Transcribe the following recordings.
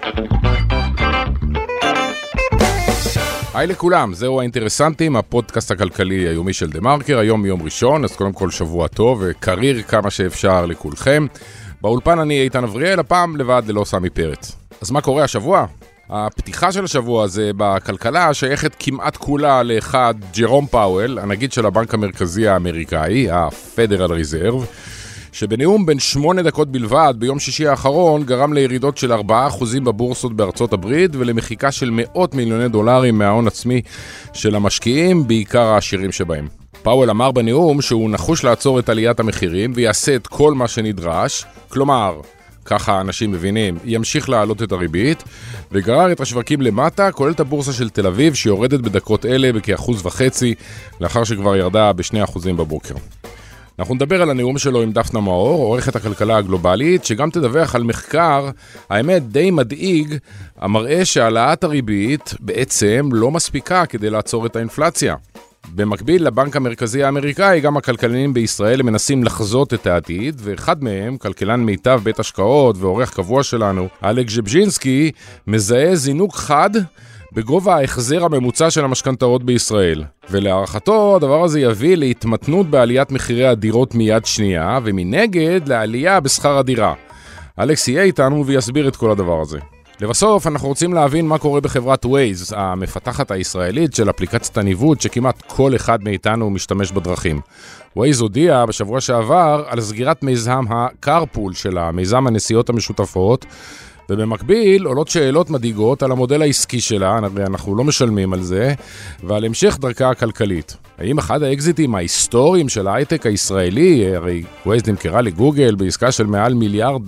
היי לכולם, זהו האינטרסנטים, הפודקאסט הכלכלי היומי של דה מרקר, היום יום ראשון, אז קודם כל שבוע טוב וקריר כמה שאפשר לכולכם. באולפן אני איתן אבריאל, הפעם לבד ללא סמי פרץ. אז מה קורה השבוע? הפתיחה של השבוע זה בכלכלה שייכת כמעט כולה לאחד ג'רום פאוול, הנגיד של הבנק המרכזי האמריקאי, ה-Federal Reserve, שבנאום בין 8 דקות בלבד ביום שישי האחרון גרם לירידות של 4% בבורסות בארצות הברית ולמחיקה של מאות מיליוני דולרים מההון עצמי של המשקיעים, בעיקר העשירים שבהם. פאוול אמר בנאום שהוא נחוש לעצור את עליית המחירים ויעשה את כל מה שנדרש, כלומר, ככה אנשים מבינים, ימשיך להעלות את הריבית, וגרר את השווקים למטה, כולל את הבורסה של תל אביב שיורדת בדקות אלה בכ1.5%, לאחר שכבר ירדה ב2% בבוקר. אנחנו נדבר על הנאום שלו עם דפנה מאור, עורכת הכלכלה הגלובלית, שגם תדווח על מחקר, האמת די מדאיג, המראה שהעלאת הריבית בעצם לא מספיקה כדי לעצור את האינפלציה. במקביל לבנק המרכזי האמריקאי, גם הכלכלנים בישראל מנסים לחזות את העתיד, ואחד מהם, כלכלן מיטב בית השקעות ועורך קבוע שלנו, אלכס ז'בז'ינסקי, מזהה זינוק חד בגובה ההחזר הממוצע של המשכנתאות בישראל. ולהערכתו, הדבר הזה יביא להתמתנות בעליית מחירי הדירות מיד שנייה, ומנגד לעלייה בשכר הדירה. אלכס יהיה איתנו ויסביר את כל הדבר הזה. לבסוף, אנחנו רוצים להבין מה קורה בחברת Waze, המפתחת הישראלית של אפליקציית הניווט שכמעט כל אחד מאיתנו משתמש בדרכים. Waze הודיע בשבוע שעבר על סגירת מיזם הקארפול שלה, מיזם הנסיעות המשותפות, ובמקביל עולות שאלות מדאיגות על המודל העסקי שלה, אנחנו לא משלמים על זה, ועל המשך דרכה הכלכלית. האם אחד האקזיטים ההיסטוריים של ההייטק הישראלי, הרי Waze נמכרה לגוגל בעסקה של מעל $1 מיליארד,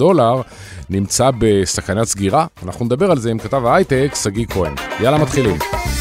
נמצא בסכנת סגירה? אנחנו נדבר על זה עם כתב ההייטק, סגי כהן. יאללה, מתחילים.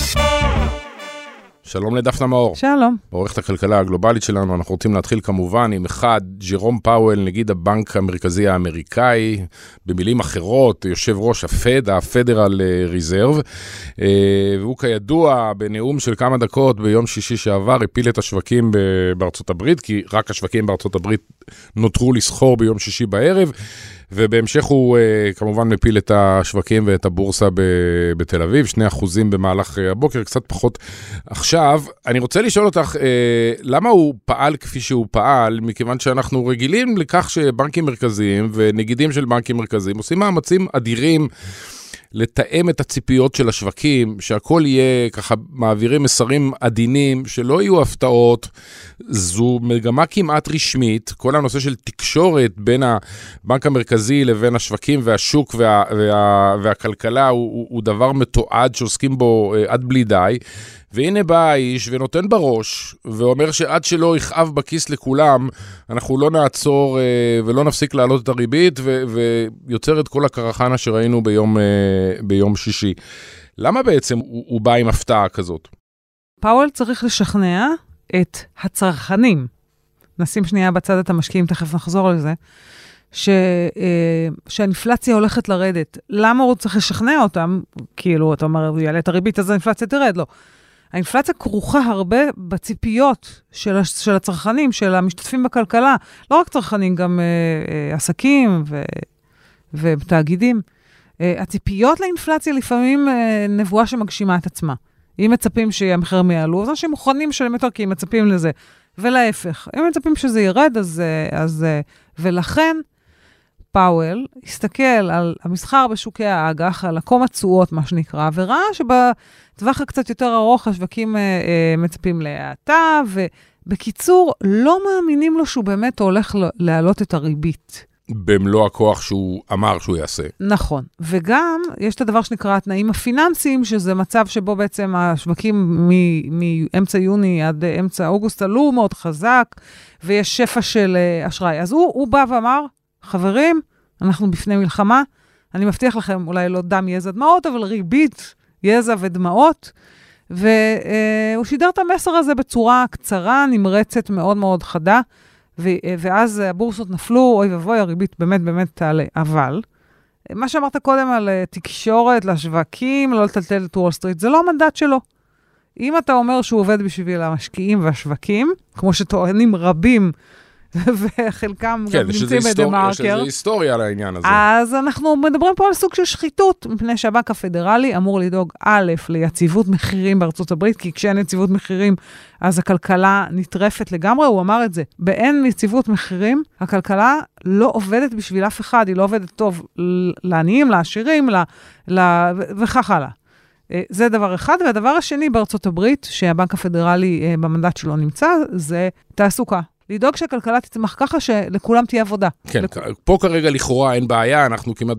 שלום לדפנה מאור. שלום. עורכת הכלכלה הגלובלית שלנו, אנחנו רוצים להתחיל כמובן עם אחד, ג'רום פאוול, נגיד הבנק המרכזי האמריקאי, במילים אחרות, יושב ראש הפד, ה-Federal Reserve, והוא כידוע בנאום של כמה דקות ביום שישי שעבר, הפיל את השווקים בארצות הברית, כי רק השווקים בארצות הברית נותרו לסחור ביום שישי בערב, ובהמשך הוא כמובן מפיל את השווקים ואת הבורסה בתל אביב, 2% במהלך הבוקר, קצת פחות. עכשיו, אני רוצה לשאול אותך, למה הוא פעל כפי שהוא פעל, מכיוון שאנחנו רגילים לכך שבנקים מרכזיים ונגידים של בנקים מרכזיים עושים מאמצים אדירים לתאם את הציפיות של השווקים, שהכל יהיה ככה מעבירים מסרים עדינים, שלא יהיו הפתעות. זו מגמה כמעט רשמית, כל הנושא של תקשורת בין הבנק המרכזי לבין השווקים והשוק והכלכלה הוא דבר מתועד שעוסקים בו עד בלי די. והנה בא האיש ונותן בראש, ואומר שעד שלא יכאב בכיס לכולם, אנחנו לא נעצור ולא נפסיק להעלות את הריבית, ויוצר את כל הקרחנה שראינו ביום שישי. למה בעצם הוא בא עם הפתעה כזאת? פאוול צריך לשכנע את הצרכנים, נשים שנייה בצד את המשקיעים, תכף נחזור לזה, שהאינפלציה הולכת לרדת. למה הוא צריך לשכנע אותם? כאילו, אתה אומר, הוא יעלה את הריבית, אז האינפלציה תרד, לא. האינפלציה כרוכה הרבה בציפיות של הצרכנים, של המשתתפים בכלכלה. לא רק צרכנים, גם עסקים ותאגידים. הציפיות לאינפלציה לפעמים נבואה שמגשימה את עצמה. אם מצפים שהמחירים יעלו, אז אנשים מוכנים לשלם יותר כי הם מצפים לזה. ולהפך, אם מצפים שזה ירד, אז ולכן פאוול הסתכל על המסחר בשוקי האג"ח, על עקום התשואות, מה שנקרא, וראה שבטווח הקצת יותר ארוך השווקים מצפים להאטה, ובקיצור, לא מאמינים לו שהוא באמת הולך להעלות את הריבית. במלוא הכוח שהוא אמר שהוא יעשה. נכון. וגם יש את הדבר שנקרא התנאים הפיננסיים, שזה מצב שבו בעצם השווקים מאמצע יוני עד אמצע אוגוסט עלו מאוד חזק, ויש שפע של אשראי. אז הוא בא ואמר, חברים, אנחנו בפני מלחמה, אני מבטיח לכם, אולי לא דם, יזע, דמעות, אבל ריבית, יזע ודמעות, והוא שידר את המסר הזה בצורה קצרה, נמרצת, מאוד מאוד חדה, ואז הבורסות נפלו, אוי ובוי, הריבית באמת באמת תעלה. אבל, מה שאמרת קודם על תקשורת, לשווקים, לא לטלטל את וול סטריט, זה לא המנדט שלו. אם אתה אומר שהוא עובד בשביל המשקיעים והשווקים, כמו שטוענים רבים וחלקם גם נמצאים בדה-מרקר. יש לזה היסטוריה על העניין הזה. אז אנחנו מדברים פה על סוג של שחיתות, מפני שהבנק הפדרלי אמור לדאוג א', ליציבות מחירים בארצות הברית, כי כשאין יציבות מחירים, אז הכלכלה נטרפת לגמרי, הוא אמר את זה. באין יציבות מחירים, הכלכלה לא עובדת בשביל אף אחד, היא לא עובדת טוב לעניים, לעשירים, וכך הלאה. זה דבר אחד, והדבר השני בארצות הברית, שהבנק הפדרלי במנדט שלו נמצא, זה תעסוקה. לדאוג שהכלכלה תצמח ככה שלכולם תהיה עבודה. כן, פה כרגע לכאורה אין בעיה, אנחנו כמעט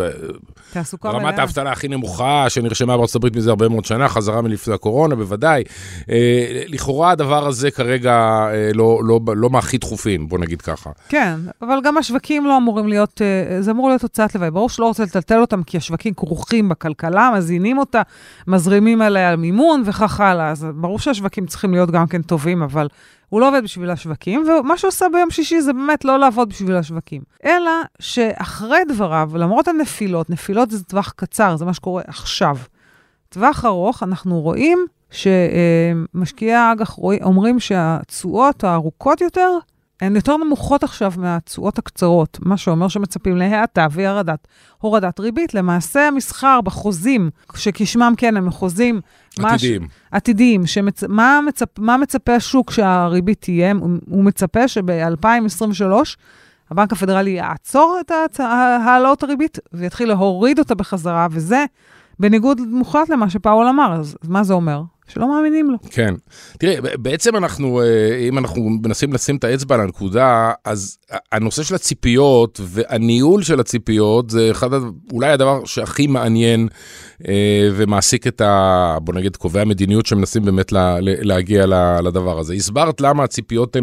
רמת האבטלה הכי נמוכה שנרשמה בארצות הברית מזה הרבה מאוד שנה, חזרה מלפני הקורונה, בוודאי. לכאורה הדבר הזה כרגע לא מהכי דחופים, בוא נגיד ככה. כן, אבל גם השווקים לא אמורים להיות, זה אמור להיות הוצאת לוואי. ברור שלא רוצה לטלטל אותם, כי השווקים כרוכים בכלכלה, מזינים אותה, מזרימים עליה מימון וכך הלאה. אז ברור שהשווקים צריכים להיות גם כן טובים, אבל הוא לא עובד בשביל השווקים, ומה שעושה ביום שישי זה באמת לא לעבוד בשביל השווקים. אלא שאחרי דבריו, למרות הנפילות, נפילות זה טווח קצר, זה מה שקורה עכשיו. טווח ארוך, אנחנו רואים שמשקיעי האג"ח אומרים שהתשואות הארוכות יותר, הן יותר נמוכות עכשיו מהתשואות הקצרות, מה שאומר שמצפים להאטה והורדת ריבית. למעשה המסחר בחוזים, שכשמם כן הם חוזים עתידיים, מה מצפה השוק שהריבית תהיה? הוא מצפה שב-2023 הבנק הפדרלי יעצור את העלות הריבית ויתחיל להוריד אותה בחזרה, וזה בניגוד מוחלט למה שפאול אמר. אז מה זה אומר? שלא מאמינים לו. כן. תראה, בעצם אם אנחנו מנסים לשים את האצבע על הנקודה, אז הנושא של הציפיות והניהול של הציפיות, זה אולי הדבר שהכי מעניין ומעסיק בוא נגיד, קובעי המדיניות שמנסים באמת להגיע לדבר הזה. הסברת למה הציפיות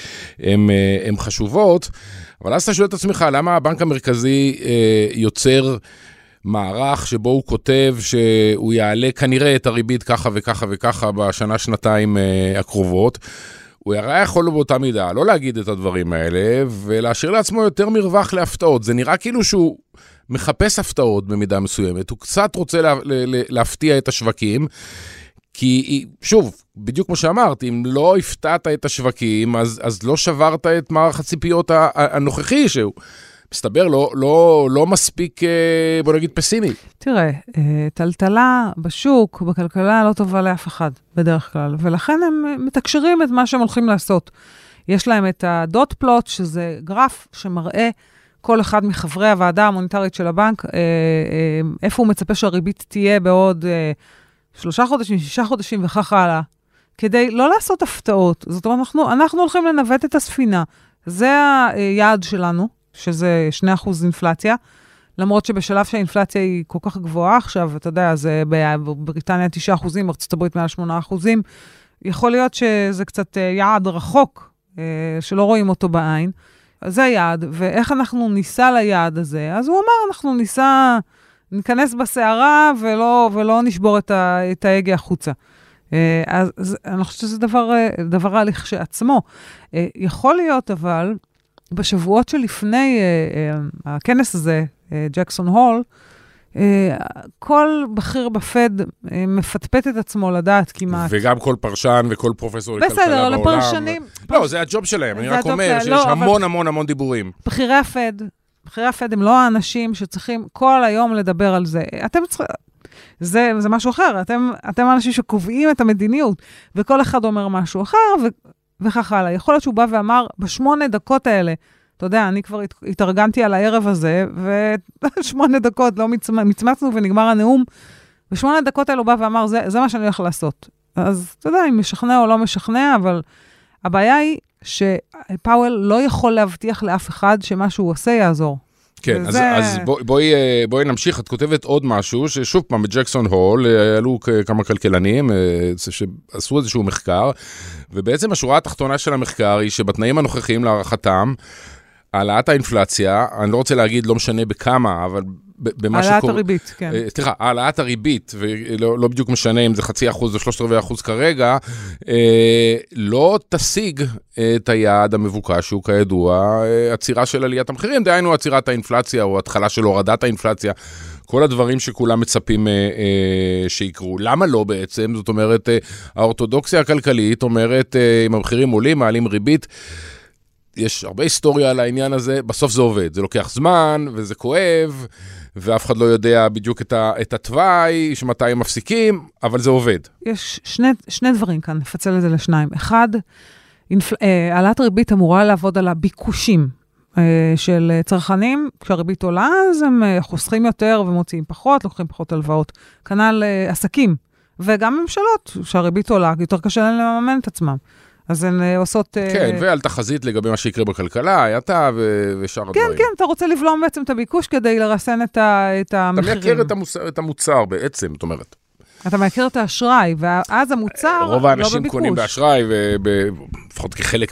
הן חשובות, אבל אז אתה שואל את עצמך, למה הבנק המרכזי יוצר מערך שבו הוא כותב שהוא יעלה כנראה את הריבית ככה וככה וככה בשנה-שנתיים הקרובות. הוא הרי יכול באותה מידה לא להגיד את הדברים האלה ולהשאיר לעצמו יותר מרווח להפתעות. זה נראה כאילו שהוא מחפש הפתעות במידה מסוימת. הוא קצת רוצה להפתיע את השווקים, כי שוב, בדיוק כמו שאמרתי, אם לא הפתעת את השווקים, אז לא שברת את מערך הציפיות הנוכחי שהוא מסתבר לא מספיק, בוא נגיד, פסימי. תראה, טלטלה בשוק, בכלכלה לא טובה לאף אחד, בדרך כלל, ולכן הם מתקשרים את מה שהם הולכים לעשות. יש להם את הדוט פלוט, שזה גרף שמראה כל אחד מחברי הוועדה המוניטרית של הבנק, איפה הוא מצפה שהריבית תהיה בעוד 3 חודשים, 6 חודשים וכך הלאה, כדי לא לעשות הפתעות. זאת אומרת, אנחנו הולכים לנווט את הספינה. זה היעד שלנו, שזה 2% אינפלציה, למרות שבשלב שהאינפלציה היא כל כך גבוהה עכשיו, אתה יודע, זה בבריטניה 9%, ארצות הברית מעל 8%, יכול להיות שזה קצת יעד רחוק, שלא רואים אותו בעין. אז זה היעד, ואיך אנחנו ניסע ליעד הזה? אז הוא אמר, אנחנו ניכנס בסערה ולא נשבור את ההגה החוצה. אז אני חושבת שזה דבר הליך שעצמו. יכול להיות אבל, בשבועות שלפני הכנס הזה, ג'קסון הול, כל בכיר בפד מפטפט את עצמו לדעת כמעט. וגם כל פרשן וכל פרופסור לכלכלה בעולם. בסדר, לפרשנים. לא, זה הג'וב שלהם. אני רק אומר שיש המון המון המון דיבורים. בכירי הפד הם לא האנשים שצריכים כל היום לדבר על זה. אתם צריכים... זה משהו אחר. אתם האנשים שקובעים את המדיניות, וכל אחד אומר משהו אחר, וכך הלאה. יכול להיות שהוא בא ואמר, ב8 דקות האלה, אתה יודע, אני כבר התארגנתי על הערב הזה, ו8 דקות לא מצמצנו ונגמר הנאום, ב8 דקות האלה הוא בא ואמר, זה מה שאני הולך לעשות. אז אתה יודע, אם משכנע או לא משכנע, אבל הבעיה היא שפאוול לא יכול להבטיח לאף אחד שמה שהוא עושה יעזור. כן, אז בואי נמשיך. את כותבת עוד משהו, ששוב פעם, בג'קסון הול, עלו כמה כלכלנים שעשו איזשהו מחקר, ובעצם השורה התחתונה של המחקר היא שבתנאים הנוכחיים להערכתם, העלאת האינפלציה, אני לא רוצה להגיד לא משנה בכמה, אבל במה שקורה... העלאת הריבית, כן. סליחה, העלאת הריבית, ולא בדיוק משנה אם זה 0.5% או 3.25% כרגע, לא תשיג את היעד המבוקש, שהוא כידוע, עצירה של עליית המחירים, דהיינו עצירת האינפלציה, או התחלה של הורדת האינפלציה, כל הדברים שכולם מצפים שיקרו. למה לא בעצם? זאת אומרת, האורתודוקסיה הכלכלית אומרת, אם המחירים עולים, מעלים ריבית, יש הרבה היסטוריה על העניין הזה, בסוף זה עובד, זה לוקח זמן, וזה כואב, ואף אחד לא יודע בדיוק את התוואי, שמתי הם מפסיקים, אבל זה עובד. יש שני דברים כאן, נפצל את זה לשניים. אחד, העלאת ריבית אמורה לעבוד על הביקושים של צרכנים. כשהריבית עולה, אז הם חוסכים יותר ומוציאים פחות, לוקחים פחות הלוואות. כנ"ל עסקים, וגם ממשלות, שהריבית עולה, יותר קשה להם לממן את עצמם. אז הן עושות... כן, ועל תחזית לגבי מה שיקרה בכלכלה, הייתה ושאר הדברים. כן, כן, אתה רוצה לבלום בעצם את הביקוש כדי לרסן את המחירים. אתה מייקר את המוצר בעצם, זאת אומרת. אתה מייקר את האשראי, ואז המוצר לא בביקוש. רוב האנשים קונים באשראי, לפחות כחלק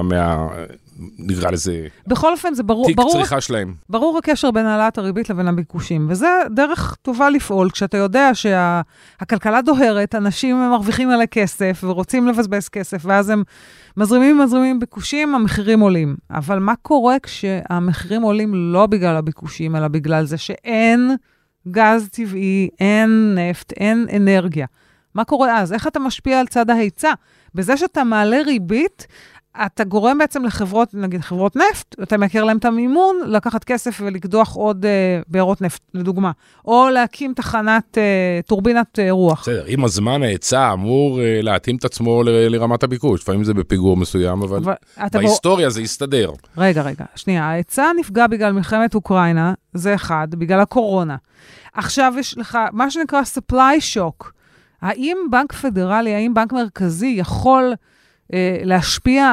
נקרא לזה... בכל אופן, זה ברור... תיק צריכה שלהם. ברור הקשר בין העלאת הריבית לבין הביקושים, וזה דרך טובה לפעול, כשאתה יודע שהכלכלה דוהרת, אנשים מרוויחים עלי כסף, ורוצים לבזבז כסף, ואז הם מזרימים ביקושים, המחירים עולים. אבל מה קורה כשהמחירים עולים לא בגלל הביקושים, אלא בגלל זה שאין גז טבעי, אין נפט, אין אנרגיה? מה קורה אז? איך אתה משפיע על צד ההיצע? בזה שאתה מעלה ריבית, אתה גורם בעצם לחברות, נגיד חברות נפט, אתה מכיר להם את המימון, לקחת כסף ולקדוח עוד בארות נפט, לדוגמה. או להקים תחנת טורבינת רוח. בסדר, עם הזמן ההיצע אמור להתאים את עצמו לרמת הביקוש. לפעמים זה בפיגור מסוים, אבל בהיסטוריה זה יסתדר. רגע, שנייה. ההיצע נפגע בגלל מלחמת אוקראינה, זה אחד, בגלל הקורונה. עכשיו יש לך מה שנקרא supply shock. האם בנק פדרלי, האם בנק מרכזי יכול להשפיע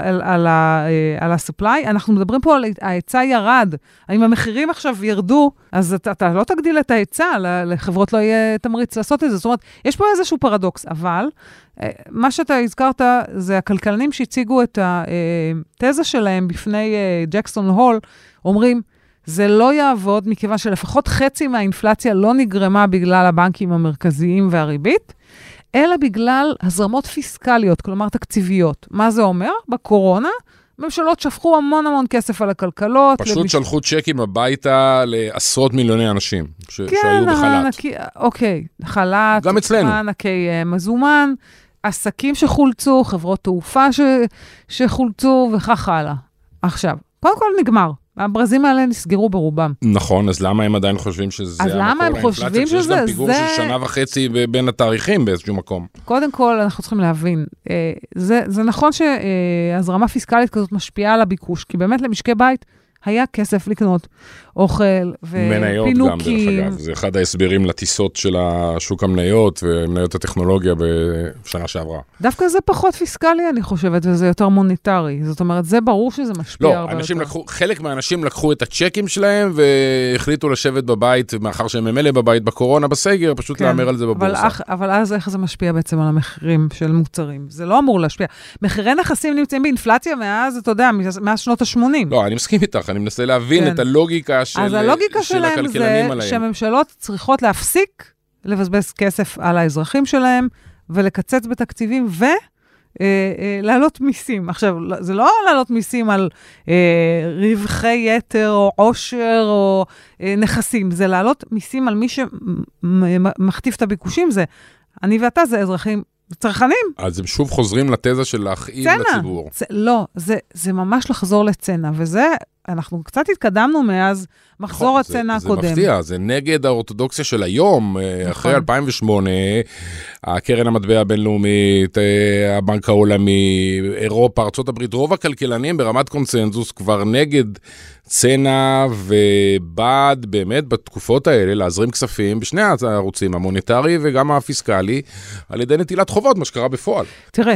על ה-supply? אנחנו מדברים פה על ההיצע ירד. האם המחירים עכשיו ירדו, אז אתה לא תגדיל את ההיצע, לחברות לא יהיה תמריץ לעשות את זה. זאת אומרת, יש פה איזשהו פרדוקס, אבל מה שאתה הזכרת זה הכלכלנים שהציגו את התזה שלהם בפני ג'קסון הול, אומרים, זה לא יעבוד מכיוון שלפחות חצי מהאינפלציה לא נגרמה בגלל הבנקים המרכזיים והריבית, אלא בגלל הזרמות פיסקליות, כלומר תקציביות. מה זה אומר? בקורונה, ממשלות שפכו המון כסף על הכלכלות. פשוט שלחו צ'קים הביתה לעשרות מיליוני אנשים שהיו בחל"ת. אוקיי, חל"ת, גם אצלנו. מענקי מזומן, עסקים שחולצו, חברות תעופה שחולצו וכך הלאה. עכשיו, קודם כל נגמר. הברזים האלה נסגרו ברובם. נכון, אז למה הם עדיין חושבים שזה המקור לאינפלציה? אז למה הם חושבים שזה? שיש גם פיגור של שנה וחצי בין התאריכים באיזשהו מקום. קודם כל, אנחנו צריכים להבין, זה נכון שהזרמה פיסקלית כזאת משפיעה על הביקוש, כי באמת למשקי בית היה כסף לקנות אוכל ופינוקים. מניות גם, דרך אגב. זה אחד ההסברים לטיסות של השוק המניות ומניות הטכנולוגיה בשנה שעברה. דווקא זה פחות פיסקלי, אני חושבת, וזה יותר מוניטרי. זאת אומרת, זה ברור שזה משפיע הרבה יותר. חלק מהאנשים לקחו את הצ'קים שלהם והחליטו לשבת בבית, מאחר שהם ממילא בבית בקורונה, בסגר, פשוט לאמר על זה בבורסה. אבל אז איך זה משפיע בעצם על המחירים של מוצרים? זה לא אמור להשפיע. מחירי נכסים נמצאים באינפלציה מאז, אתה יודע, מאז שנות ה-80. לא, אני מסכים איתך, אני מנסה להבין את הלוגיקה של הכלכלנים עליהם. אז הלוגיקה שלהם זה שהממשלות צריכות להפסיק לבזבז כסף על האזרחים שלהם, ולקצץ בתקציבים, ולהעלות מיסים. עכשיו, זה לא להעלות מיסים על רווחי יתר, או עושר, או נכסים. זה להעלות מיסים על מי שמכתיב את הביקושים. זה, אני ואתה זה אזרחים, צרכנים. אז הם שוב חוזרים לתזה של להכאיב לציבור. לא, זה ממש לחזור לצנע, וזה, אנחנו קצת התקדמנו מאז מחזור הצנע הקודם. זה מפתיע, זה נגד האורתודוקסיה של היום, אחרי 2008, הקרן המטבע הבינלאומית, הבנק העולמי, אירופה, ארצות הברית, רוב הכלכלנים ברמת קונסנזוס כבר נגד צנע ובעד באמת בתקופות האלה להזרים כספים בשני הערוצים, המוניטרי וגם הפיסקלי, על ידי נטילת חובות, מה שקרה בפועל. תראה,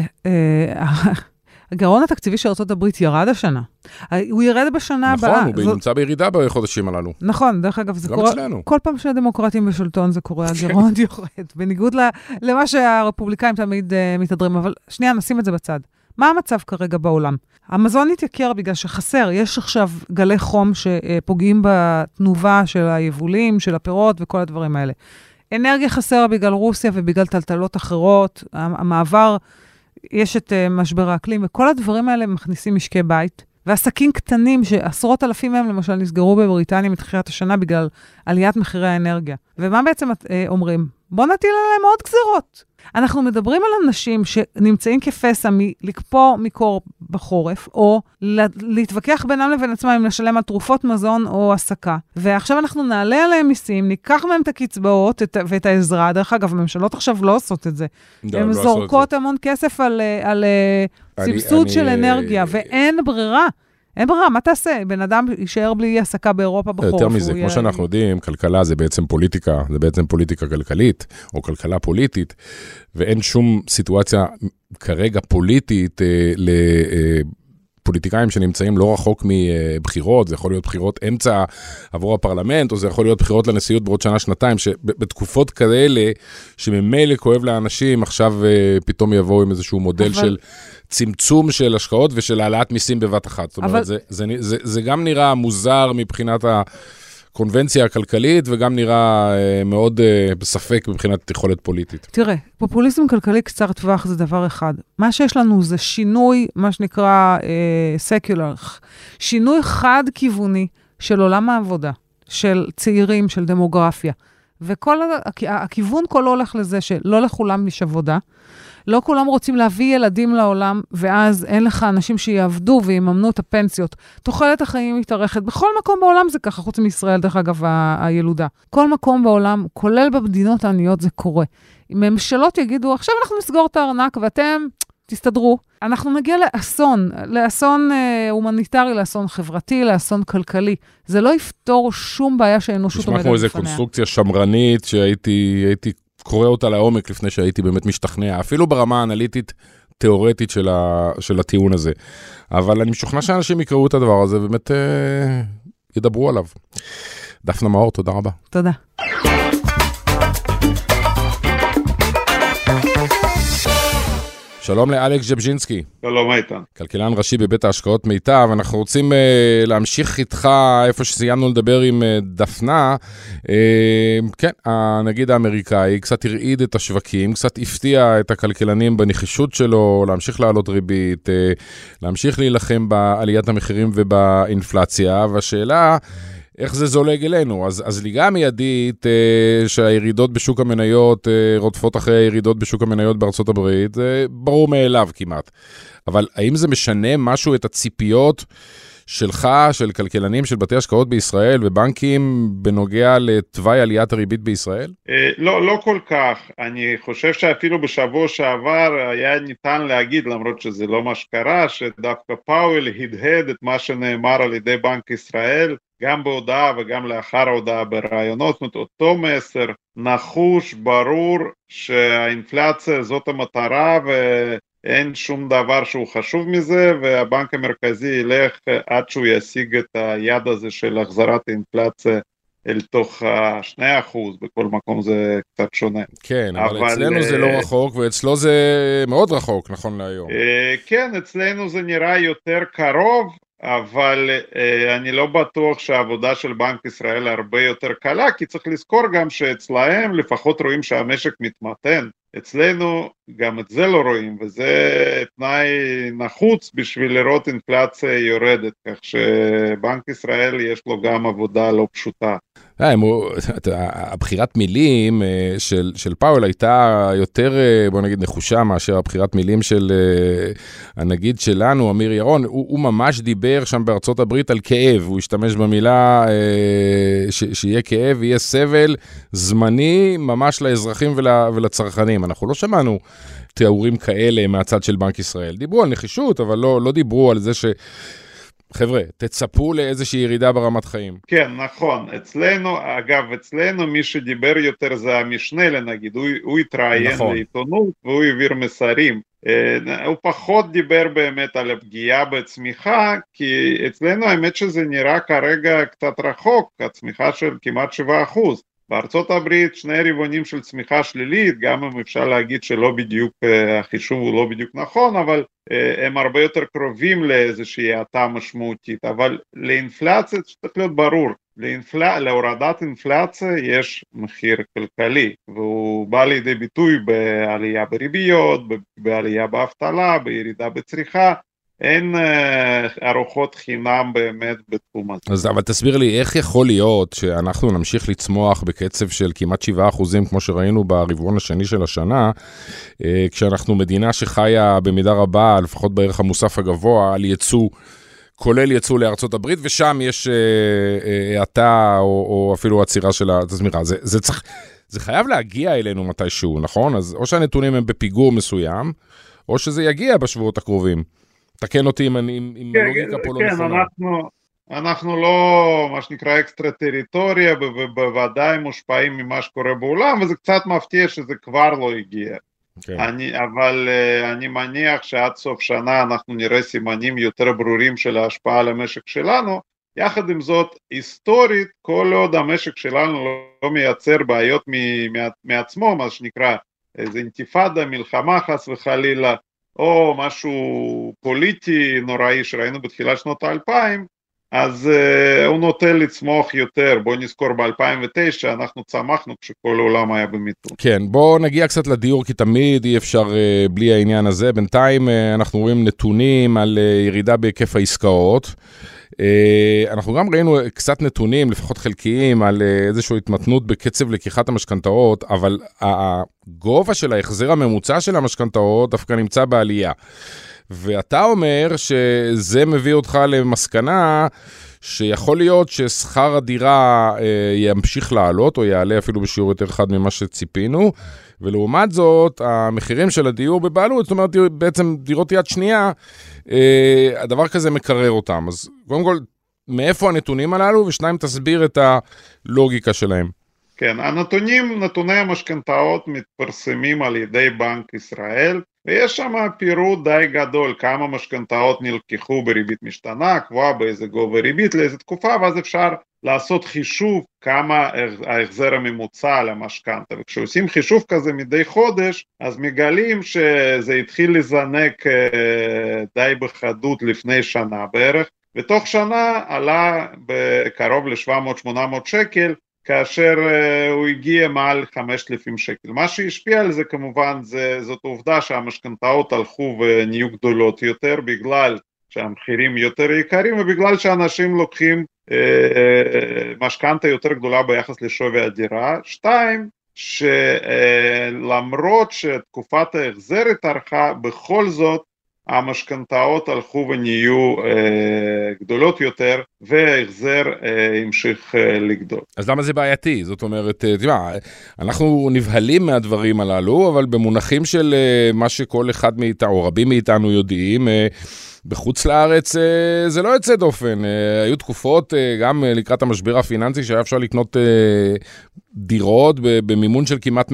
הגירעון התקציבי של ארצות הברית ירד השנה. הוא ירד בשנה הבאה. נכון, הוא נמצא בירידה בחודשים הללו. נכון, דרך אגב, זה קורה, כל פעם שהדמוקרטים בשלטון זה קורה, הגירעון יורד, בניגוד למה שהרפובליקאים תמיד מתהדרים, אבל שנייה, נשים את זה בצד. מה המצב כרגע בעולם? המזון התייקר בגלל שחסר, יש עכשיו גלי חום שפוגעים בתנובה של היבולים, של הפירות וכל הדברים האלה. אנרגיה חסרה בגלל רוסיה ובגלל טלטלות אחרות, המעבר, יש את משבר האקלים, וכל הדברים האלה מכניסים משקי בית, ועסקים קטנים שעשרות אלפים מהם למשל נסגרו בבריטניה מתחילת השנה בגלל עליית מחירי האנרגיה. ומה בעצם אומרים? בוא נטיל עליהם עוד גזרות. אנחנו מדברים על אנשים שנמצאים כפסע מלקפוא מקור בחורף, או להתווכח בינם לבין עצמם אם לשלם על תרופות מזון או עסקה. ועכשיו אנחנו נעלה עליהם מיסים, ניקח מהם את הקצבאות ואת העזרה. דרך אגב, הממשלות עכשיו לא עושות את זה. הן זורקות המון כסף על סבסוד של אנרגיה, ואין ברירה. אין ברירה, מה תעשה? בן אדם יישאר בלי עסקה באירופה בחורף. יותר מזה, כמו שאנחנו יודעים, כלכלה זה בעצם פוליטיקה, זה בעצם פוליטיקה כלכלית, או כלכלה פוליטית, ואין שום סיטואציה כרגע פוליטית לפוליטיקאים שנמצאים לא רחוק מבחירות, זה יכול להיות בחירות אמצע עבור הפרלמנט, או זה יכול להיות בחירות לנשיאות בעוד שנה, שנתיים, שבתקופות כאלה, שממילא כואב לאנשים, עכשיו פתאום יבואו עם איזשהו מודל של צמצום של השקעות ושל העלאת מיסים בבת אחת. זאת אומרת, זה גם נראה מוזר מבחינת הקונבנציה הכלכלית, וגם נראה מאוד בספק מבחינת יכולת פוליטית. תראה, פופוליזם כלכלי קצר טווח זה דבר אחד. מה שיש לנו זה שינוי, מה שנקרא סקולר, שינוי חד-כיווני של עולם העבודה, של צעירים, של דמוגרפיה. וכל הכיוון כולו הולך לזה שלא לכולם יש עבודה, לא כולם רוצים להביא ילדים לעולם, ואז אין לך אנשים שיעבדו ויממנו את הפנסיות. תוחלת החיים מתארכת. בכל מקום בעולם זה ככה, חוץ מישראל, דרך אגב, הילודה. כל מקום בעולם, כולל במדינות העניות, זה קורה. אם ממשלות יגידו, עכשיו אנחנו נסגור את הארנק, ואתם תסתדרו. אנחנו נגיע לאסון הומניטרי, לאסון חברתי, לאסון כלכלי. זה לא יפתור שום בעיה שהאנושות עומדת בפניה. נשמע כמו איזו קונסטרוקציה שמרנית שהייתי קורא אותה לעומק לפני שהייתי באמת משתכנע, אפילו ברמה האנליטית תיאורטית של הטיעון הזה. אבל אני משוכנע שאנשים יקראו את הדבר הזה, ובאמת ידברו עליו. דפנה מאור, תודה רבה. תודה. שלום לאלכס ג'בז'ינסקי. שלום איתן. כלכלן ראשי בבית ההשקעות מיטב. אנחנו רוצים להמשיך איתך איפה שסיימנו לדבר עם דפנה. כן, הנגיד האמריקאי קצת הרעיד את השווקים, קצת הפתיע את הכלכלנים בנחישות שלו, להמשיך לעלות ריבית, להמשיך להילחם בעליית המחירים ובאינפלציה, והשאלה איך זה זולג אלינו? אז ליגה מיידית שהירידות בשוק המניות רודפות אחרי הירידות בשוק המניות בארצות הברית, זה ברור מאליו כמעט. אבל האם זה משנה משהו את הציפיות שלך, של כלכלנים, של בתי השקעות בישראל ובנקים בנוגע לתוואי עליית הריבית בישראל? לא כל כך. אני חושב שאפילו בשבוע שעבר היה ניתן להגיד, למרות שזה לא מה שקרה, שדווקא פאוול הדהד את מה שנאמר על ידי בנק ישראל, גם בהודעה וגם לאחר ההודעה ברעיונות, זאת אומרת, אותו מסר נחוש, ברור, שהאינפלציה זאת המטרה ואין שום דבר שהוא חשוב מזה, והבנק המרכזי ילך עד שהוא ישיג את היד הזה של החזרת האינפלציה אל תוך 2%, בכל מקום זה קצת שונה. כן, אבל אצלנו זה לא רחוק, ואצלו זה מאוד רחוק, נכון להיום. כן, אצלנו זה נראה יותר קרוב, אבל אני לא בטוח שהעבודה של בנק ישראל הרבה יותר קלה, כי צריך לזכור גם שאצלהם לפחות רואים שהמשק מתמתן. אצלנו גם את זה לא רואים, וזה תנאי נחוץ בשביל לראות אינפלציה יורדת, כך שבנק ישראל יש לו גם עבודה לא פשוטה. הבחירת מילים של פאוול הייתה יותר, בוא נגיד, נחושה מאשר הבחירת מילים של הנגיד שלנו, אמיר ירון. הוא ממש דיבר שם בארצות הברית על כאב, הוא השתמש במילה שיהיה כאב, יהיה סבל זמני ממש לאזרחים ולצרכנים. אנחנו לא שמענו תיאורים כאלה מהצד של בנק ישראל. דיברו על נחישות, אבל לא דיברו על זה חבר'ה, תצפו לאיזושהי ירידה ברמת חיים. כן, נכון. אצלנו מי שדיבר יותר זה המשנה לנגיד, הוא התראיין לעיתונות והוא העביר מסרים. הוא פחות דיבר באמת על הפגיעה בצמיחה, כי אצלנו האמת שזה נראה כרגע קצת רחוק, הצמיחה של כמעט 7%. בארצות הברית שני רבעונים של צמיחה שלילית, גם אם אפשר להגיד שלא בדיוק, החישוב הוא לא בדיוק נכון, אבל הם הרבה יותר קרובים לאיזושהי האטה משמעותית, אבל לאינפלציה צריך להיות ברור, להורדת אינפלציה יש מחיר כלכלי, והוא בא לידי ביטוי בעלייה בריביות, בעלייה באבטלה, בירידה בצריכה, אין ארוחות חינם באמת בתחום הזה. אז אבל תסביר לי, איך יכול להיות שאנחנו נמשיך לצמוח בקצב של כמעט 7%, כמו שראינו ברבעון השני של השנה, כשאנחנו מדינה שחיה במידה רבה, לפחות בערך המוסף הגבוה, על ייצוא, כולל ייצוא לארצות הברית, ושם יש האטה או אפילו עצירה של התזמירה. זה חייב להגיע אלינו מתישהו, נכון? אז או שהנתונים הם בפיגור מסוים, או שזה יגיע בשבועות הקרובים. תקן אותי אם הלוגיקה פה לא נכונה. כן, אנחנו לא, מה שנקרא, אקסטרה טריטוריה, ובוודאי מושפעים ממה שקורה בעולם, וזה קצת מפתיע שזה כבר לא הגיע. כן. אבל אני מניח שעד סוף שנה אנחנו נראה סימנים יותר ברורים של ההשפעה על המשק שלנו. יחד עם זאת, היסטורית, כל עוד המשק שלנו לא מייצר בעיות מעצמו, מה שנקרא, איזה אינתיפאדה, מלחמה חס וחלילה, או משהו פוליטי נוראי שראינו בתחילת שנות ה-2000, אז הוא נוטה לצמוח יותר. בוא נזכור ב-2009, אנחנו צמחנו כשכל העולם היה במיתון. כן, בוא נגיע קצת לדיור, כי תמיד אי אפשר בלי העניין הזה. בינתיים אנחנו רואים נתונים על ירידה בהיקף העסקאות. אנחנו גם ראינו קצת נתונים, לפחות חלקיים, על איזושהי התמתנות בקצב לקיחת המשכנתאות, אבל הגובה של ההחזר הממוצע של המשכנתאות דווקא נמצא בעלייה. ואתה אומר שזה מביא אותך למסקנה שיכול להיות ששכר הדירה ימשיך לעלות, או יעלה אפילו בשיעור יותר חד ממה שציפינו, ולעומת זאת, המחירים של הדיור בבעלות, זאת אומרת, בעצם דירות יד שנייה, הדבר כזה מקרר אותם. אז קודם כל, מאיפה הנתונים הללו, ושניים תסביר את הלוגיקה שלהם. כן, נתוני המשכנתאות מתפרסמים על ידי בנק ישראל, ויש שם פירוט די גדול, כמה משכנתאות נלקחו בריבית משתנה, קבועה באיזה גובה ריבית, לאיזה תקופה, ואז אפשר לעשות חישוב כמה ההחזר הממוצע למשכנתה, וכשעושים חישוב כזה מדי חודש, אז מגלים שזה התחיל לזנק די בחדות לפני שנה בערך, ותוך שנה עלה בקרוב ל-700-800 שקל, כאשר הוא הגיע מעל 5,000 שקל. מה שהשפיע על זה כמובן זאת עובדה שהמשכנתאות הלכו ונהיו גדולות יותר, בגלל שהמחירים יותר יקרים, ובגלל שאנשים לוקחים משכנתה יותר גדולה ביחס לשווי הדירה. שתיים, שלמרות שתקופת ההחזר התארכה, בכל זאת המשכנתאות הלכו ונהיו גדולות יותר, וההחזר המשיך לגדול. אז למה זה בעייתי? זאת אומרת, תשמע, אנחנו נבהלים מהדברים הללו, אבל במונחים של מה שכל אחד מאיתנו, או רבים מאיתנו יודעים, בחוץ לארץ זה לא יוצא דופן. היו תקופות, גם לקראת המשבר הפיננסי, שהיה אפשר לקנות דירות במימון של כמעט 100%.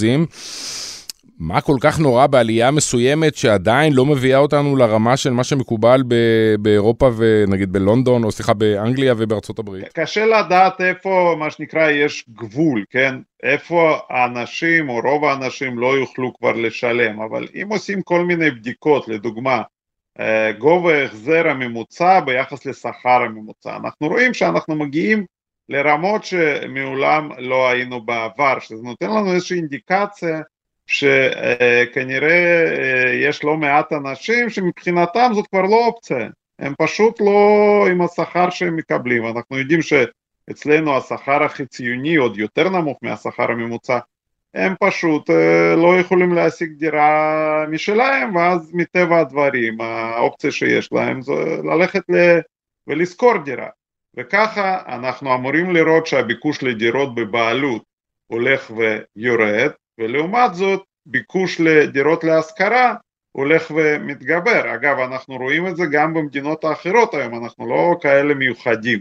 מה כל כך נורא בעלייה מסוימת שעדיין לא מביאה אותנו לרמה של מה שמקובל באירופה ונגיד בלונדון, או סליחה, באנגליה ובארצות הברית? קשה לדעת איפה, מה שנקרא, יש גבול, כן? איפה האנשים או רוב האנשים לא יוכלו כבר לשלם, אבל אם עושים כל מיני בדיקות, לדוגמה, גובה החזר הממוצע ביחס לשכר הממוצע, אנחנו רואים שאנחנו מגיעים לרמות שמעולם לא היינו בעבר, שזה נותן לנו איזושהי אינדיקציה, שכנראה יש לא מעט אנשים שמבחינתם זאת כבר לא אופציה, הם פשוט לא עם השכר שהם מקבלים. אנחנו יודעים שאצלנו השכר החציוני עוד יותר נמוך מהשכר הממוצע, הם פשוט לא יכולים להשיג דירה משלהם, ואז מטבע הדברים האופציה שיש להם זה ללכת ולשכור דירה, וככה אנחנו אמורים לראות שהביקוש לדירות בבעלות הולך ויורד, ולעומת זאת, ביקוש לדירות להשכרה הולך ומתגבר. אגב, אנחנו רואים את זה גם במדינות האחרות היום, אנחנו לא כאלה מיוחדים.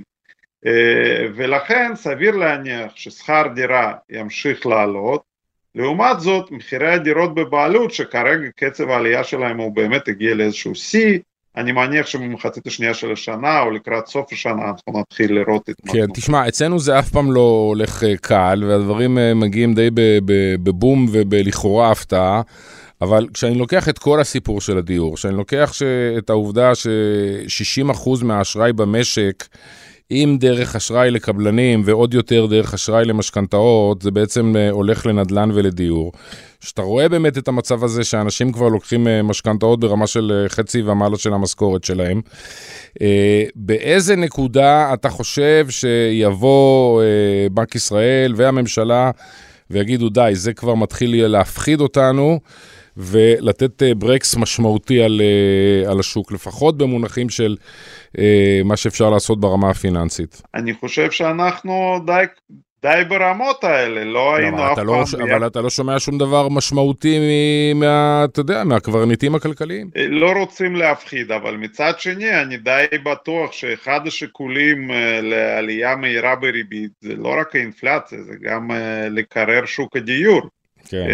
ולכן סביר להניח ששכר דירה ימשיך לעלות, לעומת זאת, מחירי הדירות בבעלות, שכרגע קצב העלייה שלהם הוא באמת הגיע לאיזשהו שיא, אני מניח שבמחצית השנייה של השנה, או לקראת סוף השנה, אנחנו נתחיל לראות את כן, תשמע, אצלנו זה אף פעם לא הולך קל, והדברים מגיעים די בבום ובלכאורה הפתעה, אבל כשאני לוקח את כל הסיפור של הדיור, כשאני לוקח את העובדה ש60% מהאשראי במשק אם דרך אשראי לקבלנים ועוד יותר דרך אשראי למשכנתאות, זה בעצם הולך לנדלן ולדיור. שאתה רואה באמת את המצב הזה שאנשים כבר לוקחים משכנתאות ברמה של חצי ומעלה של המשכורת שלהם. באיזה נקודה אתה חושב שיבוא בנק ישראל והממשלה ויגידו די, זה כבר מתחיל להפחיד אותנו, ולתת ברקס משמעותי על השוק, לפחות במונחים של מה שאפשר לעשות ברמה הפיננסית? אני חושב שאנחנו די ברמות האלה, לא היינו אף פעם... אבל אתה לא שומע שום דבר משמעותי אתה יודע, מהקברניטים הכלכליים. לא רוצים להפחיד, אבל מצד שני, אני די בטוח שאחד השיקולים לעלייה מהירה בריבית, זה לא רק האינפלציה, זה גם לקרר שוק הדיור. כן.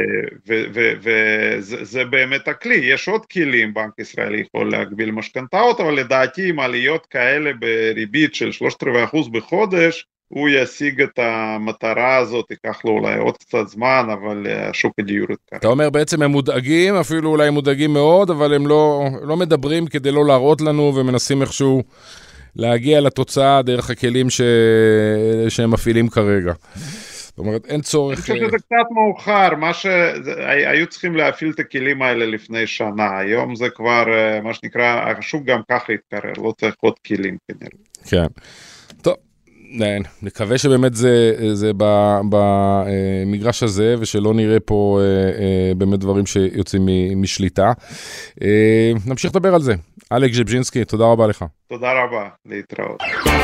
וזה באמת הכלי. יש עוד כלים, בנק ישראל יכול להגביל משכנתאות, אבל לדעתי עם עליות כאלה בריבית של 3.25% בחודש, הוא ישיג את המטרה הזאת, ייקח לו אולי עוד קצת זמן, אבל השוק הדיור יתקרר. אתה אומר בעצם הם מודאגים, אפילו אולי מודאגים מאוד, אבל הם לא מדברים כדי לא להראות לנו, ומנסים איכשהו להגיע לתוצאה דרך הכלים שהם מפעילים כרגע. זאת אומרת, אין צורך... אני חושב שזה קצת מאוחר, היו צריכים להפעיל את הכלים האלה לפני שנה, היום זה כבר, מה שנקרא, השוק גם ככה יתקרר, לא צריך עוד כלים כנראה. כן, טוב. נקווה שבאמת זה במגרש הזה, ושלא נראה פה באמת דברים שיוצאים משליטה. נמשיך לדבר על זה. אלכס ג'בז'ינסקי, תודה רבה לך. תודה רבה, להתראות.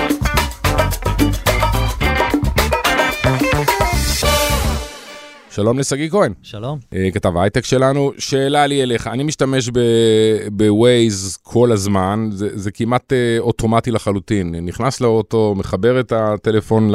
שלום לסגי כהן. שלום. כתב ההייטק שלנו. שאלה לי אליך, אני משתמש בווייז כל הזמן, זה כמעט אוטומטי לחלוטין. נכנס לאוטו, מחבר את הטלפון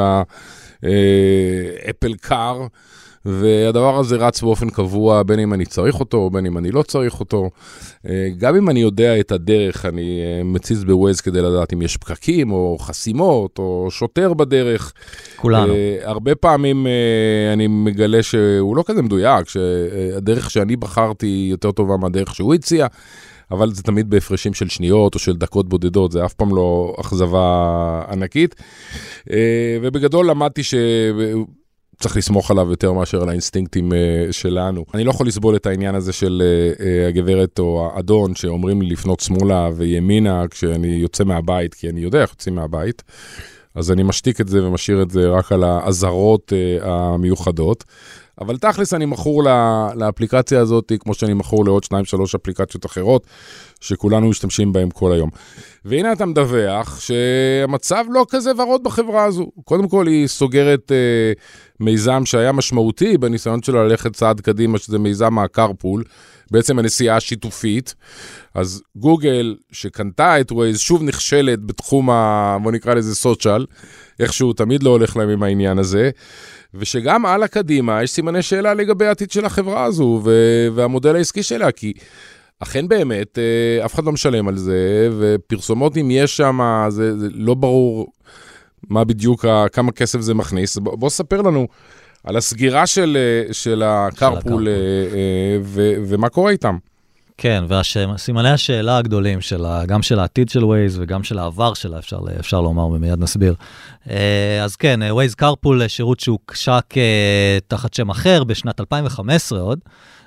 לאפל קאר, והדבר הזה רץ באופן קבוע, בין אם אני צריך אותו, בין אם אני לא צריך אותו. גם אם אני יודע את הדרך, אני מציץ בווייז כדי לדעת אם יש פקקים, או חסימות, או שוטר בדרך. כולנו. הרבה פעמים אני מגלה שהוא לא כזה מדויק, שהדרך שאני בחרתי היא יותר טובה מהדרך שהוא הציע, אבל זה תמיד בהפרשים של שניות או של דקות בודדות, זה אף פעם לא אכזבה ענקית. ובגדול למדתי צריך לסמוך עליו יותר מאשר על האינסטינקטים שלנו. אני לא יכול לסבול את העניין הזה של הגברת או האדון שאומרים לי לפנות שמאלה וימינה כשאני יוצא מהבית, כי אני יודע איך יוצאים מהבית, אז אני משתיק את זה ומשאיר את זה רק על העזרות המיוחדות. אבל תכלס אני מכור לאפליקציה הזאת, כמו שאני מכור לעוד 2-3 אפליקציות אחרות, שכולנו משתמשים בהם כל היום. והנה אתה מדווח שהמצב לא כזה ורוד בחברה הזו. קודם כל היא סוגרת מיזם שהיה משמעותי בניסיון שלה ללכת צעד קדימה, שזה מיזם הקארפול, בעצם הנסיעה השיתופית. אז גוגל שקנתה את ווייז שוב נכשלת בתחום, בוא נקרא לזה סוציאל, איכשהו תמיד לא הולך להם עם העניין הזה, ושגם על הקדימה יש סימני שאלה לגבי העתיד של החברה הזו והמודל העסקי שלה, כי אכן באמת אף אחד לא משלם על זה, ופרסומות אם יש שם, זה לא ברור מה בדיוק, כמה כסף זה מכניס. בוא ספר לנו על הסגירה של הקארפול ומה קורה איתם. כן, וסימני השאלה הגדולים גם של העתיד של ווייז וגם של העבר שלה, אפשר לומר, ומיד נסביר. אז כן, ווייז קארפול, שירות שהוקשק תחת שם אחר בשנת 2015 עוד,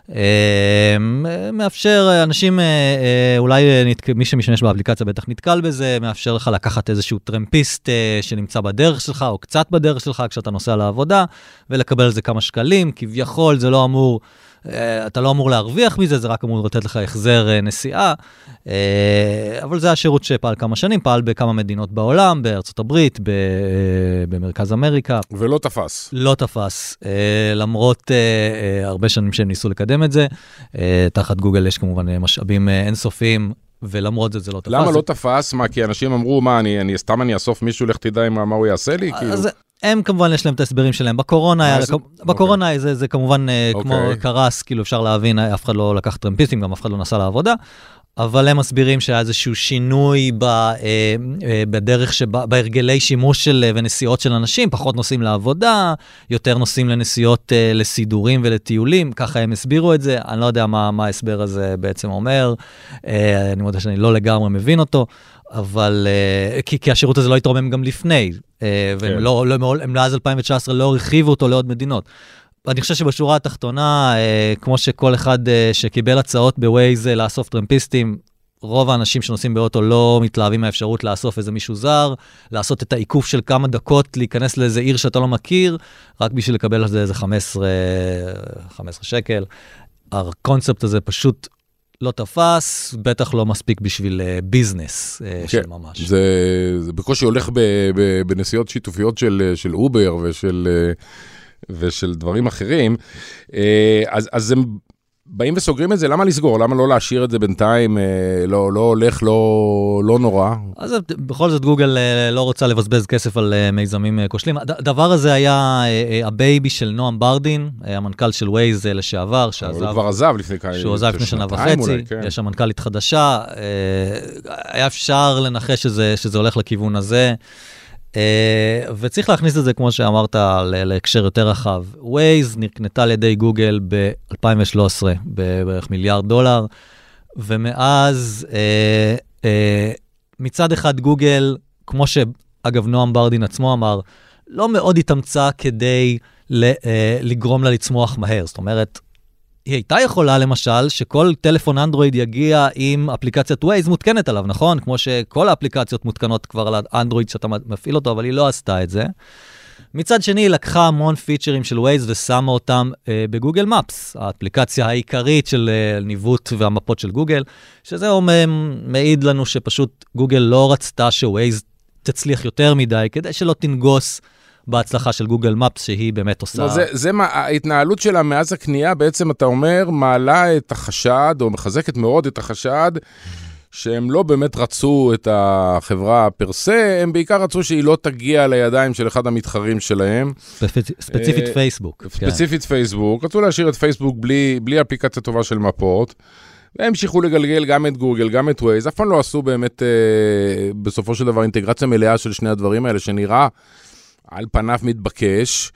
מאפשר אנשים, אולי מי שמשתמש באפליקציה בטח נתקל בזה, מאפשר לך לקחת איזשהו טרמפיסט שנמצא בדרך שלך, או קצת בדרך שלך כשאתה נוסע לעבודה, ולקבל על זה כמה שקלים, כביכול זה לא אמור, אתה לא אמור להרוויח מזה, זה רק אמור לתת לך החזר נסיעה, אבל זה השירות שפעל כמה שנים, פעל בכמה מדינות בעולם, בארצות הברית, במרכז אמריקה. ולא תפס. לא תפס, למרות הרבה שנים שהם ניסו לקדם את זה, תחת גוגל יש כמובן משאבים אינסופיים, ולמרות זה לא תפס. למה לא תפס? מה, כי אנשים אמרו, מה, אני אאסוף מישהו, לך תדע מה הוא יעשה לי? אז הם כמובן יש להם את ההסברים שלהם. בקורונה זה כמובן כמו קרס, כאילו אפשר להבין, אף אחד לא לקח טרמפיסטים, גם אף אחד לא נסע לעבודה, אבל הם מסבירים שהיה איזשהו שינוי בדרך, בהרגלי שימוש ונסיעות של אנשים, פחות נוסעים לעבודה, יותר נוסעים לנסיעות לסידורים ולטיולים, ככה הם הסבירו את זה, אני לא יודע מה ההסבר הזה בעצם אומר, אני מודה שאני לא לגמרי מבין אותו, אבל, כי השירות הזה לא יתרומם גם לפני, והם מאז 2019 לא הרחיבו אותו לעוד מדינות. אני חושב שבשורה התחתונה, כמו שכל אחד שקיבל הצעות בווייז לאסוף טרמפיסטים, רוב האנשים שנוסעים באוטו לא מתלהבים מהאפשרות לאסוף איזה מישהו זר, לעשות את העיקוף של כמה דקות, להיכנס לאיזה עיר שאתה לא מכיר, רק בשביל לקבל על זה איזה 15 שקל. הקונספט הזה פשוט לא תפס, בטח לא מספיק בשביל ביזנס של ממש. זה בקושי הולך בנסיעות שיתופיות של אובר ושל דברים אחרים. אז הם באים וסוגרים את זה, למה לסגור? למה לא להשאיר את זה בינתיים? לא הולך, לא נורא. אז בכל זאת גוגל לא רוצה לבזבז כסף על מיזמים כושלים. הדבר הזה היה הבייבי של נועם ברדין, המנכ"ל של ווייז לשעבר, שעזב. הוא כבר עזב לפני שהוא עזב לפני שנה וחצי, יש המנכ"לית חדשה. היה אפשר לנחש שזה הולך לכיוון הזה. וצריך להכניס את זה, כמו שאמרת, להקשר יותר רחב. ווייז נקנתה על ידי גוגל ב-2013, בערך $1 מיליארד, ומאז מצד אחד גוגל, כמו שאגב נועם ברדין עצמו אמר, לא מאוד התאמצה כדי לגרום לה לצמוח מהר. זאת אומרת, היא הייתה יכולה, למשל, שכל טלפון אנדרואיד יגיע עם אפליקציית ווייז מותקנת עליו, נכון? כמו שכל האפליקציות מותקנות כבר על האנדרואיד שאתה מפעיל אותו, אבל היא לא עשתה את זה. מצד שני, היא לקחה המון פיצ'רים של ווייז ושמה אותם בגוגל מפס, האפליקציה העיקרית של ניווט והמפות של גוגל, שזה מעיד לנו שפשוט גוגל לא רצתה שווייז תצליח יותר מדי, כדי שלא תנגוס בהצלחה של גוגל מפס, שהיא באמת עושה. זה ההתנהלות שלה מאז הקנייה, בעצם אתה אומר, מעלה את החשד, או מחזקת מאוד את החשד, שהם לא באמת רצו את החברה פרסה, הם בעיקר רצו שהיא לא תגיע לידיים של אחד המתחרים שלהם. ספציפית פייסבוק. ספציפית פייסבוק. רצו להשאיר את פייסבוק בלי אפליקציה טובה של מפות, והם המשיכו לגלגל גם את גוגל, גם את ווייז. אף פעם לא עשו באמת, בסופו של דבר, אינטגרציה מלאה של שני הדברים האלה, שנראה על פניו מתבקש.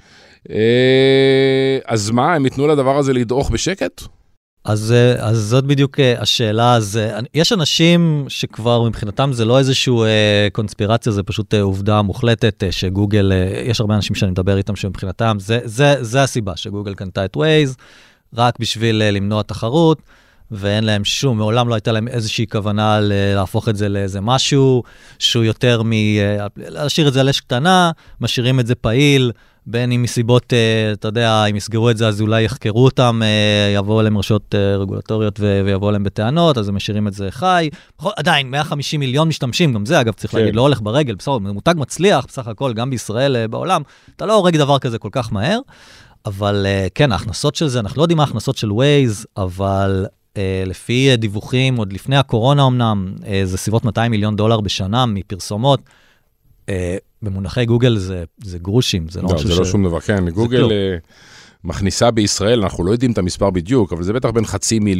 אז מה, הם ייתנו לדבר הזה לדרוך בשקט? אז זאת בדיוק השאלה. יש אנשים שכבר מבחינתם זה לא איזשהו קונספירציה, זה פשוט עובדה מוחלטת שגוגל, יש הרבה אנשים שאני מדבר איתם שמבחינתם, זה הסיבה שגוגל קנתה את ווייז, רק בשביל למנוע תחרות, ואין להם שום, מעולם לא הייתה להם איזושהי כוונה להפוך את זה לאיזה משהו, שהוא יותר להשאיר את זה על אש קטנה, משאירים את זה פעיל, בין אם מסיבות, אתה יודע, אם יסגרו את זה, אז אולי יחקרו אותם, יבואו אליהם רשויות רגולטוריות ויבואו אליהם בטענות, אז הם משאירים את זה חי. עדיין, 150 מיליון משתמשים, גם זה, אגב, צריך להגיד, לא הולך ברגל, בסדר, מותג מצליח, בסך הכל, גם בישראל, בעולם, אתה לא הורג דבר כזה כל כך מהר, אבל כן, ההכנסות של זה, אנחנו לא יודעים מה ההכנסות של ווייז, אבל לפי דיווחים, עוד לפני הקורונה אמנם, זה סביבות $200 מיליון בשנה מפרסומות, במונחי גוגל זה גרושים, זה לא משהו זה לא שום דבר, כן, גוגל מכניסה בישראל, אנחנו לא יודעים את המספר בדיוק, אבל זה בטח בין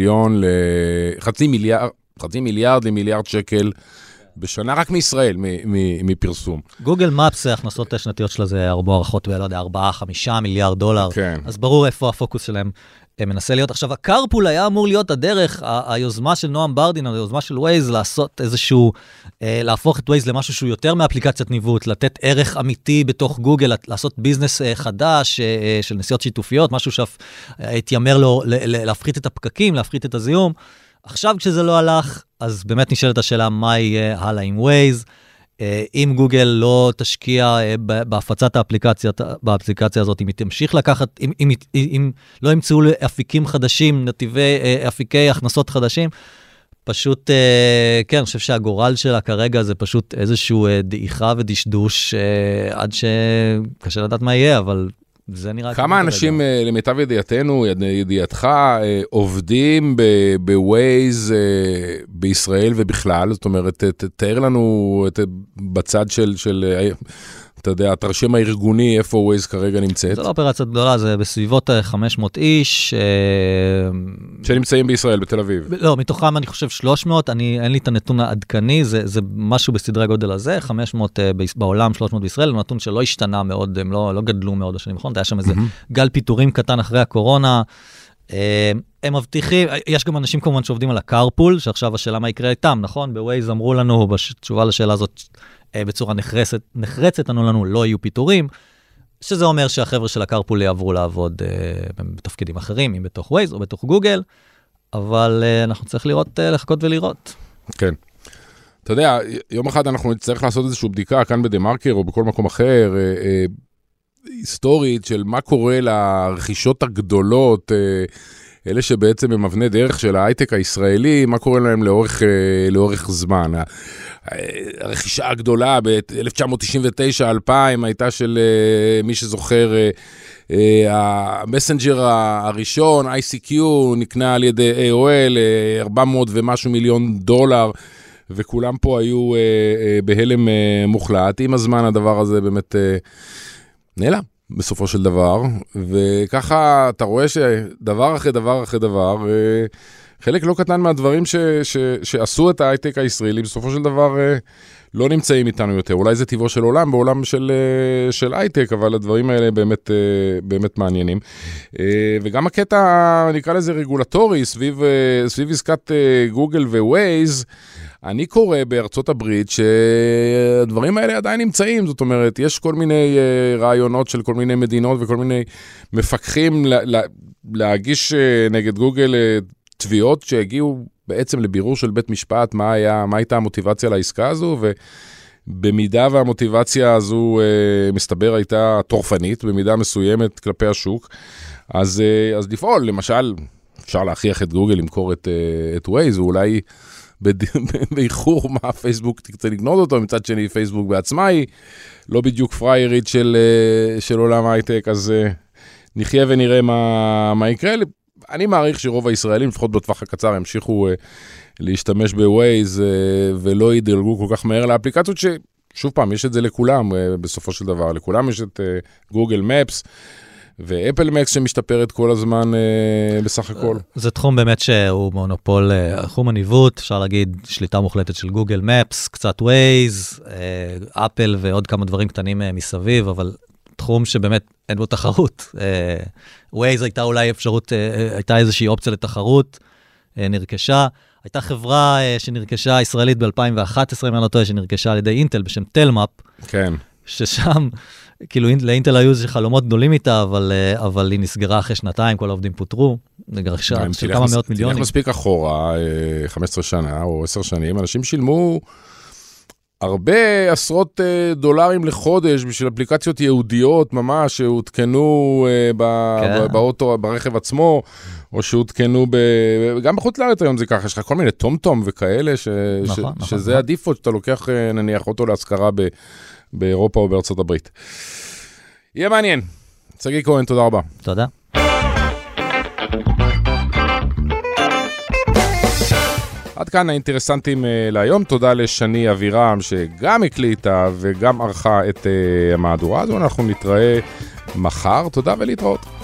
חצי מיליארד למיליארד שקל בשנה, רק מישראל, מפרסום. גוגל מפס, ההכנסות השנתיות שלה זה הערכות לא יודע, $4-5 מיליארד, אז ברור איפה הפוקוס שלהם מנסה להיות. עכשיו, הקרפול היה אמור להיות הדרך, היוזמה של נועם ברדין, היוזמה של ווייז, לעשות איזשהו, להפוך את ווייז למשהו שהוא יותר מאפליקציית ניווט, לתת ערך אמיתי בתוך גוגל, לעשות ביזנס חדש של נסיעות שיתופיות, משהו שאף התיימר לו להפחית את הפקקים, להפחית את הזיהום. עכשיו כשזה לא הלך, אז באמת נשאלת השאלה מה יהיה הלאה עם ווייז. אם גוגל לא תשקיע בהפצת באפליקציה הזאת, אם היא תמשיך לקחת, אם לא ימצאו אפיקים חדשים, אפיקי הכנסות חדשים, פשוט, כן, אני חושב שהגורל שלה כרגע זה פשוט איזשהו דעיכה ודשדוש, עד שקשה לדעת מה יהיה, אבל זה נראה... כמה אנשים, למיטב ידיעתנו, ידיעתך, עובדים בווייז בישראל ובכלל? זאת אומרת, תאר לנו בצד של אתה יודע, התרשים הארגוני, איפה ווייז כרגע נמצאת? זה לא אופרציה גדולה, זה בסביבות 500 איש. שנמצאים בישראל, בתל אביב. לא, מתוכם אני חושב 300, אין לי את הנתון העדכני, זה משהו בסדרי הגודל הזה, 500 בעולם, 300 בישראל, נתון שלא השתנה מאוד, הם לא גדלו מאוד בשנים האחרונות, היה שם איזה גל פיטורים קטן אחרי הקורונה, הם מבטיחים, יש גם אנשים כמובן שעובדים על הקארפול, שעכשיו השאלה מה יקרה איתם, נכון? בווייז אמרו לנו, בתשובה לשאלה הזאת, בצורה נחרצת, ענו לנו, לא יהיו פיתורים, שזה אומר שהחבר'ה של הקארפול יעברו לעבוד בתפקידים אחרים, אם בתוך ווייז או בתוך גוגל, אבל אנחנו צריך לחכות ולראות. כן. אתה יודע, יום אחד אנחנו נצטרך לעשות איזושהי בדיקה כאן בדה-מרקר או בכל מקום אחר, היסטורית של מה קורה לרכישות הגדולות, אלה שבעצם הם מבני דרך של ההייטק הישראלי, מה קורה להם לאורך זמן. הרכישה הגדולה ב-1999-2000 הייתה של מי שזוכר, המסנג'ר הראשון, ICQ, נקנה על ידי AOL, 400 ומשהו מיליון דולר, וכולם פה היו בהלם מוחלט. עם הזמן הדבר הזה באמת נעלם בסופו של דבר, וככה אתה רואה שדבר אחרי דבר אחרי דבר, חלק לא קטן מהדברים שעשו את ההייטק הישראלי, בסופו של דבר לא נמצאים איתנו יותר. אולי זה טבעו של עולם, בעולם של הייטק, אבל הדברים האלה באמת מעניינים. וגם הקטע, נקרא לזה רגולטורי, סביב עסקת גוגל ווייז, אני קורא בארצות הברית שהדברים האלה עדיין נמצאים, זאת אומרת, יש כל מיני רעיונות של כל מיני מדינות וכל מיני מפקחים להגיש נגד גוגל תביעות שהגיעו בעצם לבירור של בית משפט, מה הייתה המוטיבציה לעסקה הזו, ובמידה והמוטיבציה הזו מסתבר הייתה טורפנית, במידה מסוימת כלפי השוק, אז לפעול, למשל, אפשר להכריח את גוגל למכור את ווייז, ואולי באיחור מה פייסבוק תרצה לגנוד אותו, מצד שני פייסבוק בעצמה היא לא בדיוק פריירית של עולם הייטק, אז נחיה ונראה מה יקרה. אני מעריך שרוב הישראלים, לפחות בטווח הקצר, ימשיכו להשתמש בווייז ולא ידלגו כל כך מהר לאפליקציות, ששוב פעם, יש את זה לכולם בסופו של דבר, לכולם יש את גוגל מפס, ואפל מקס שמשתפרת כל הזמן בסך הכל. זה תחום באמת שהוא מונופול, תחום הניווט, אפשר להגיד שליטה מוחלטת של גוגל מפס, קצת ווייז, אפל ועוד כמה דברים קטנים מסביב, אבל תחום שבאמת אין בו תחרות. ווייז הייתה אולי אפשרות, הייתה איזושהי אופציה לתחרות, נרכשה. הייתה חברה שנרכשה ישראלית ב-2011, אם אני לא טועה, שנרכשה על ידי אינטל בשם טלמאפ. כן. ששם, כאילו לאינטל היו איזה חלומות גדולים איתה, אבל היא נסגרה אחרי שנתיים, כל העובדים פוטרו, נגרשה של כמה מאות מיליונים. תלך מספיק אחורה, 15 שנה או 10 שנים, אנשים שילמו הרבה עשרות דולרים לחודש בשביל אפליקציות יהודיות ממש, שהותקנו באוטו, ברכב עצמו, או שהותקנו גם בחוץ לארץ היום זה ככה, יש לך כל מיני טום-טום וכאלה, שזה הדיפולט, שאתה לוקח נניח אוטו להשכרה באירופה או בארצות הברית. יהיה מעניין. שגיא כהן, תודה רבה. תודה. עד כאן האינטרסנטים להיום. תודה לשני אבירם שגם הקליטה וגם ערכה את המהדורה הזו. אנחנו נתראה מחר. תודה ולהתראות.